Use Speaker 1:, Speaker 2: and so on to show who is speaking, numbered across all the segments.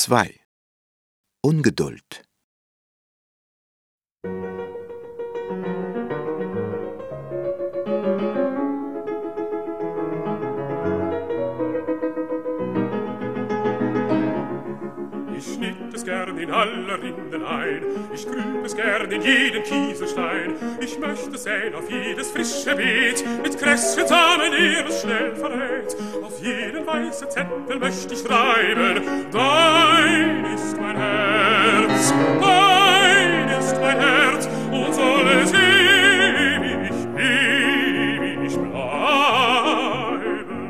Speaker 1: 2. Ungeduld.
Speaker 2: Ich schnitt es gern in aller Rinden ein, ich grüb es gern in jeden Kieselstein. Ich möchte säen auf jedes frische Beet, mit Kräschen Samen, ehe es schnell verrät. Auf jeden weißen Zettel möchte ich schreiben: Dein ist mein Herz, dein ist mein Herz, und soll es ewig, ewig bleiben.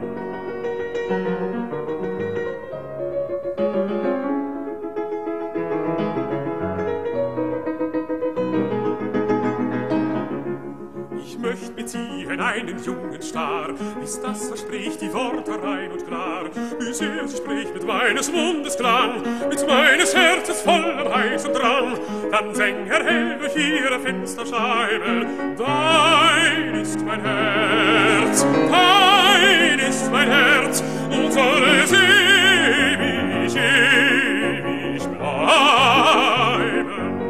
Speaker 2: Ich möcht beziehen einen jungen Star, bis das verspricht die Worte rein und klar, bis sie spricht mit meines Mundes Klang, mit meines Herzens vollem heißen Drang. Dann säng hell durch ihre Fensterscheiben: Dein ist mein Herz, dein ist mein Herz, und soll es ewig, ewig bleiben.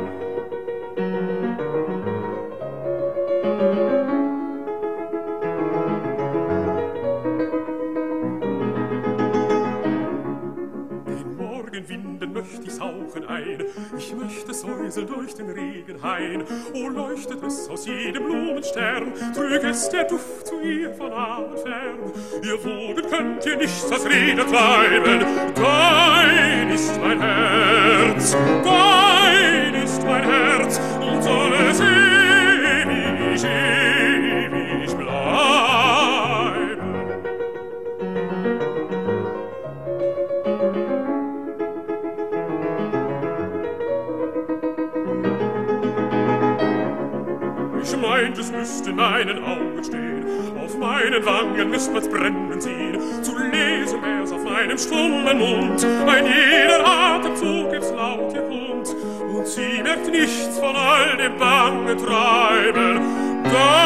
Speaker 2: Winden möcht ich sauchen ein, ich möchte säuseln durch den Regenhain. O leuchtet es aus jedem Blumenstern, trüg es der Duft zu ihr von nah und fern. Ihr Wogen könnt ihr nichts als Rede treiben. Dein ist mein Herz, dein ist mein Herz, und soll es ewig, ewig bleiben. Ich meint, es müsste in meinen Augen stehen, auf meinen Wangen müsst man's brennen sehen, zu lesen wär's auf meinem stummen Mund, ein jeder Atemzug gibt's laut ihr Kund, und sie merkt nichts von all dem bangen Treiben.